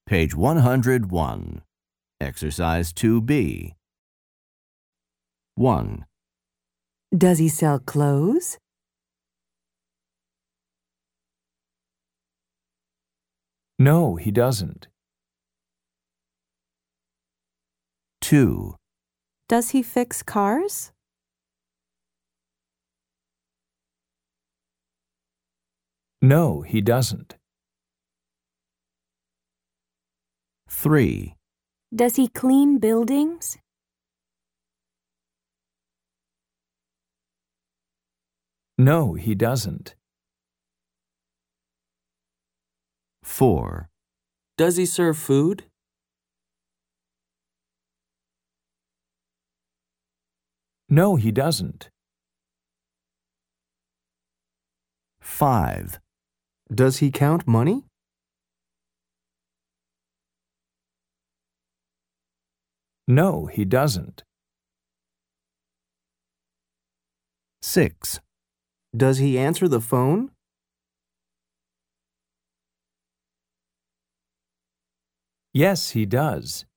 Page 101. Exercise 2B. 1. Does he sell clothes? No, he doesn't. 2. Does he fix cars? No, he doesn't. 3. Does he clean buildings? No, he doesn't. 4. Does he serve food? No, he doesn't. 5. Does he count money? No, he doesn't. 6. Does he answer the phone? Yes, he does.